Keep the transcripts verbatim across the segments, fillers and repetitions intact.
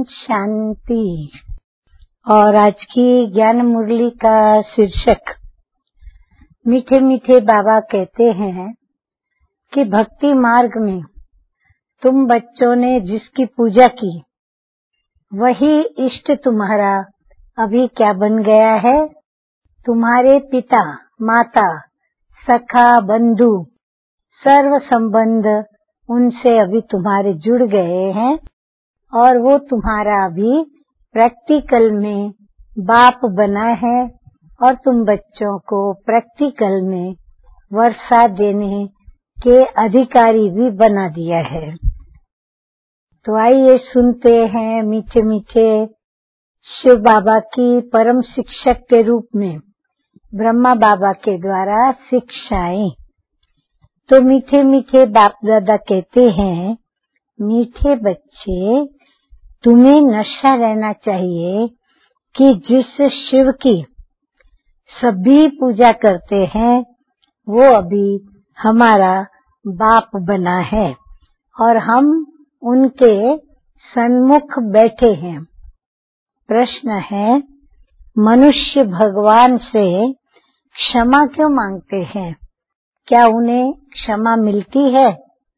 शांति। और आज की ज्ञान मुरली का शीर्षक, मीठे मीठे बाबा कहते हैं कि भक्ति मार्ग में तुम बच्चों ने जिसकी पूजा की वही इष्ट तुम्हारा अभी क्या बन गया है। तुम्हारे पिता माता सखा बंधु सर्व संबंध उनसे अभी तुम्हारे जुड़ गए हैं और वो तुम्हारा अभी प्रैक्टिकल में बाप बना है और तुम बच्चों को प्रैक्टिकल में वर्षा देने के अधिकारी भी बना दिया है। तो आइए सुनते हैं मीठे मीठे शिव बाबा की परम शिक्षक के रूप में ब्रह्मा बाबा के द्वारा शिक्षाएं। तो मीठे मीठे बाप दादा कहते हैं, मीठे बच्चे तुम्हें नशा रहना चाहिए कि जिस शिव की सभी पूजा करते हैं वो अभी हमारा बाप बना है और हम उनके सन्मुख बैठे हैं। प्रश्न है, मनुष्य भगवान से क्षमा क्यों मांगते हैं? क्या उन्हें क्षमा मिलती है?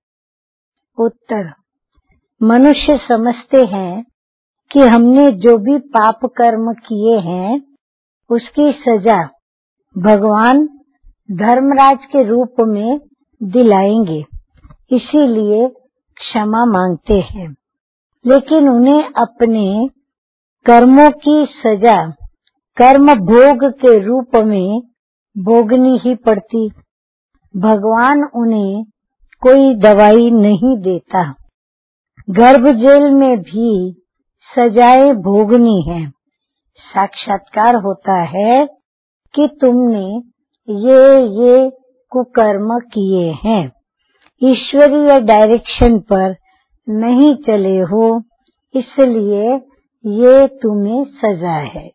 उत्तर, मनुष्य समझते हैं कि हमने जो भी पाप कर्म किए हैं उसकी सजा भगवान धर्मराज के रूप में दिलाएंगे, इसीलिए क्षमा मांगते हैं। लेकिन उन्हें अपने कर्मों की सजा कर्म भोग के रूप में भोगनी ही पड़ती। भगवान उन्हें कोई दवाई नहीं देता। गर्भ जेल में भी सजाएं भोगनी है। साक्षात्कार होता है कि तुमने ये ये कुकर्म किए हैं, ईश्वरीय डायरेक्शन पर नहीं चले हो, इसलिए ये तुम्हें सजा है।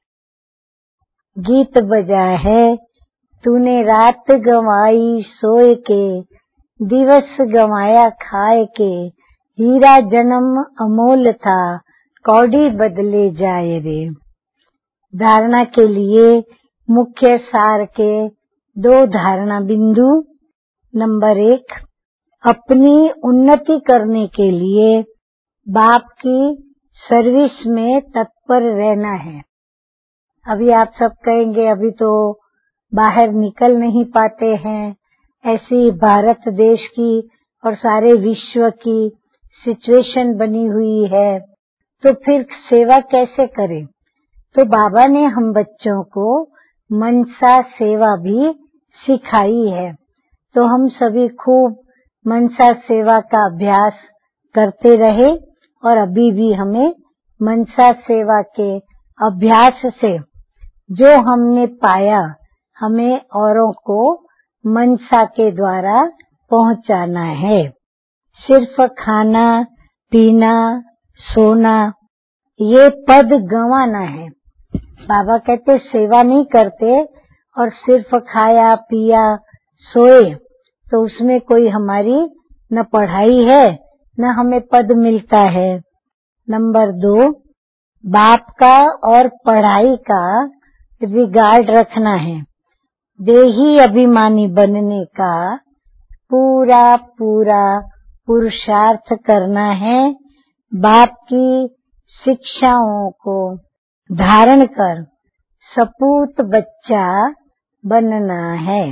गीत बजा है, तूने रात गंवाई सोए के, दिवस गंवाया खाए के, हीरा जन्म अमोल था, कौड़ी बदले जाए रे। धारणा के लिए मुख्य सार के दो धारणा बिंदु। नंबर एक, अपनी उन्नति करने के लिए बाप की सर्विस में तत्पर रहना है। अभी आप सब कहेंगे अभी तो बाहर निकल नहीं पाते हैं, ऐसी भारत देश की और सारे विश्व की सिचुएशन बनी हुई है, तो फिर सेवा कैसे करें? तो बाबा ने हम बच्चों को मनसा सेवा भी सिखाई है। तो हम सभी खूब मनसा सेवा का अभ्यास करते रहे और अभी भी हमें मनसा सेवा के अभ्यास से जो हमने पाया हमें औरों को मनसा के द्वारा पहुंचाना है। सिर्फ खाना पीना सोना ये पद गंवाना है। बाबा कहते सेवा नहीं करते और सिर्फ खाया पिया सोए तो उसमें कोई हमारी न पढ़ाई है न हमें पद मिलता है। नंबर दो, बाप का और पढ़ाई का रिगार्ड रखना है। देही अभिमानी बनने का पूरा पूरा पुरुषार्थ करना है। बाप की शिक्षाओं को धारण कर सपूत बच्चा बनना है।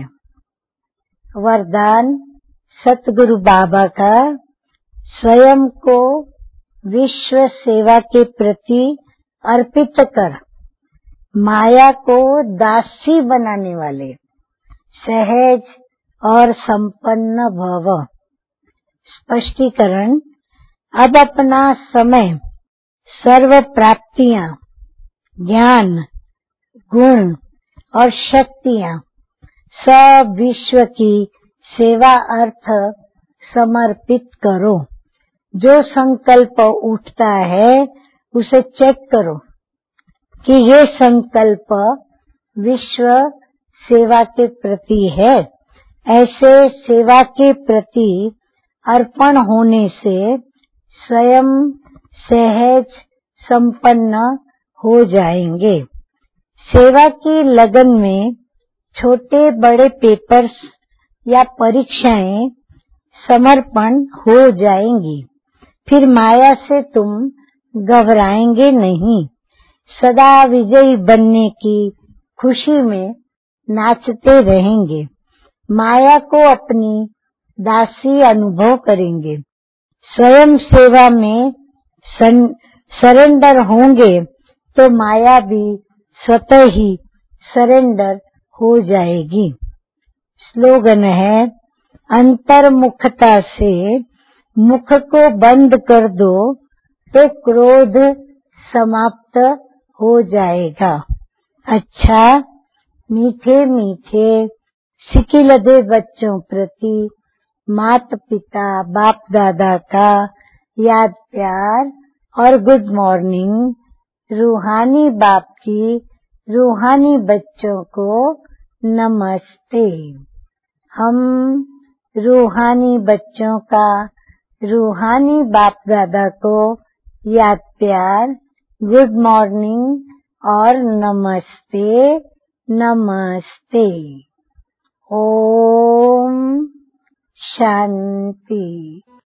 वरदान सतगुरु बाबा का, स्वयं को विश्व सेवा के प्रति अर्पित कर, माया को दासी बनाने वाले सहज और संपन्न भव। स्पष्टीकरण, अब अपना समय सर्व प्राप्तियां ज्ञान गुण और शक्तियां सब विश्व की सेवा अर्थ समर्पित करो। जो संकल्प उठता है उसे चेक करो कि ये संकल्प विश्व सेवा के प्रति है। ऐसे सेवा के प्रति अर्पण होने से स्वयं सहज संपन्न हो जाएंगे। सेवा की लगन में छोटे बड़े पेपर्स या परीक्षाएं समर्पण हो जाएंगी। फिर माया से तुम घबराएंगे नहीं। सदा विजयी बनने की खुशी में नाचते रहेंगे। माया को अपनी दासी अनुभव करेंगे। स्वयं सेवा में सरेंडर होंगे तो माया भी स्वतः ही सरेंडर हो जाएगी। स्लोगन है, अंतर्मुखता से मुख को बंद कर दो तो क्रोध समाप्त हो जाएगा। अच्छा, मीठे मीठे सिकिलधे बच्चों प्रति माता पिता बाप दादा का याद प्यार और गुड मॉर्निंग। रूहानी बाप की रूहानी बच्चों को नमस्ते। हम रूहानी बच्चों का रूहानी बाप दादा को याद प्यार, गुड मॉर्निंग और नमस्ते नमस्ते। ओम शांति।